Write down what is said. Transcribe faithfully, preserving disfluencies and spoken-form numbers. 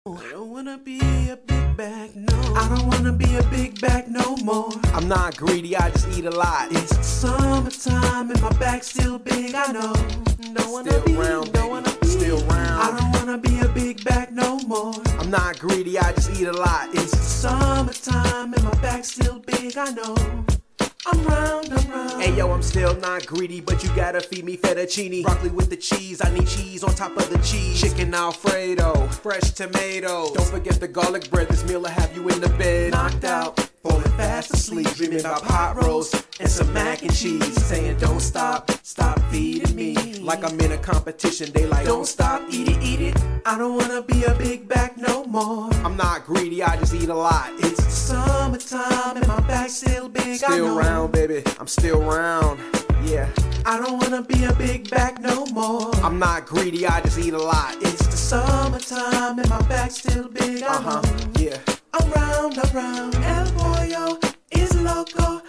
I don't wanna be a big bag, no. I don't wanna be a big bag no more. I'm not greedy, I just eat a lot. It's summertime and my bag's still big, I know. Don't wanna Still be, round, don't wanna be. Still round. I don't wanna be a big bag no more. I'm not greedy, I just eat a lot. It's summertime and my bag's still big, I know. I'm round, I'm round. Hey yo, I'm still not greedy, but you gotta feed me fettuccine. Broccoli with the cheese, I need cheese on top of the cheese. Chicken Alfredo, fresh tomato. Don't forget the garlic bread, this meal will have you in the bed. Knocked out, falling fast asleep, dreaming about pot roast and some mac and cheese. Saying don't stop, stop feeding me. Like I'm in a competition, they like Don't stop, eat it, eat it. I don't wanna be a big bag no more. I'm not greedy, I just eat a lot. It's summertime and my bag's still big, I Still know. round, baby, I'm still round. Yeah, I don't wanna be a big bag no more. I'm not greedy, I just eat a lot. It's the summertime and my bag's still big, I Uh-huh, know. yeah. I'm round, I'm round. El Pollo is loco.